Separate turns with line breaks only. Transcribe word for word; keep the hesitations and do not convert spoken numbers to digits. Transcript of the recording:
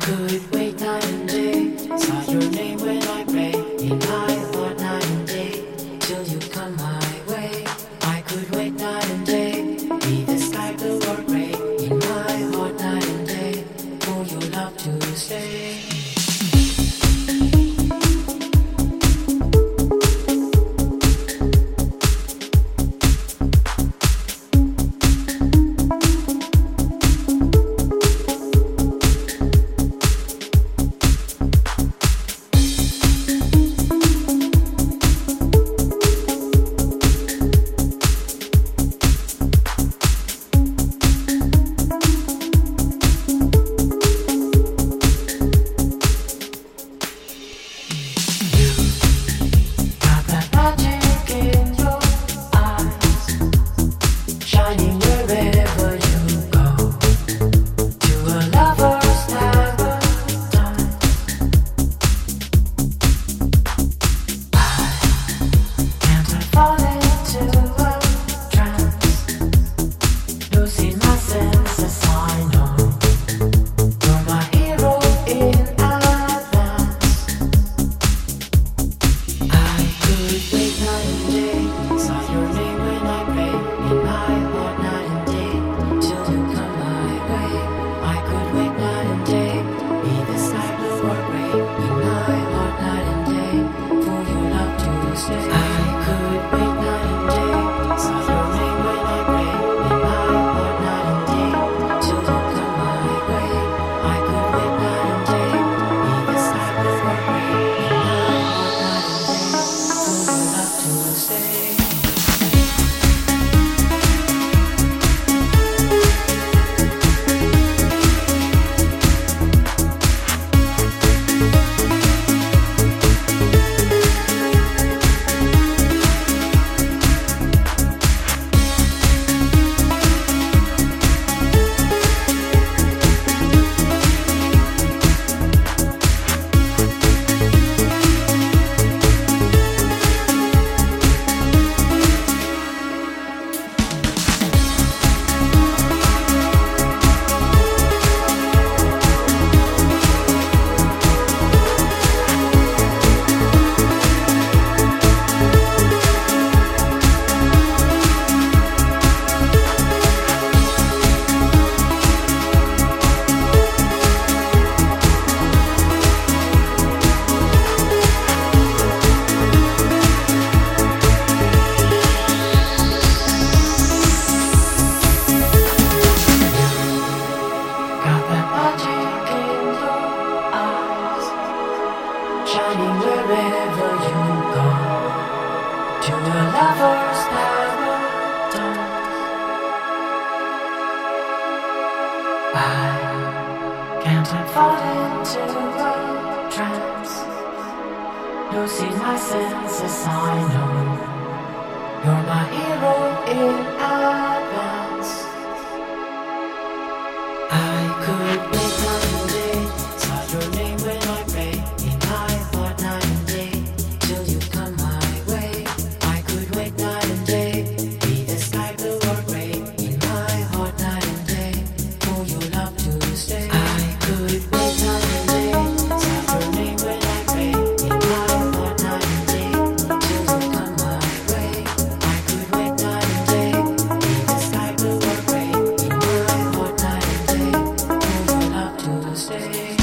could wait night and day, sigh your name when I pray, in my heart night and day, till you come my way. I could wait night and day, be the sky blue or gray, in my heart night and day, for your love to stay. Shining wherever you go, to a lover's paradise. I can't fall into a trance, losing my senses. I know you're my hero in advance. I could make night and day, sigh your name when I pray, in my heart night and day, till you come my way. I could wait night and day, be the sky blue or gray, in my heart night and day, for your love to stay. I could wait night and day, sigh your name when I pray, in my heart night and day, till you come my way. I could wait night and day, be the sky blue or gray, in my heart night and day, for your love to stay.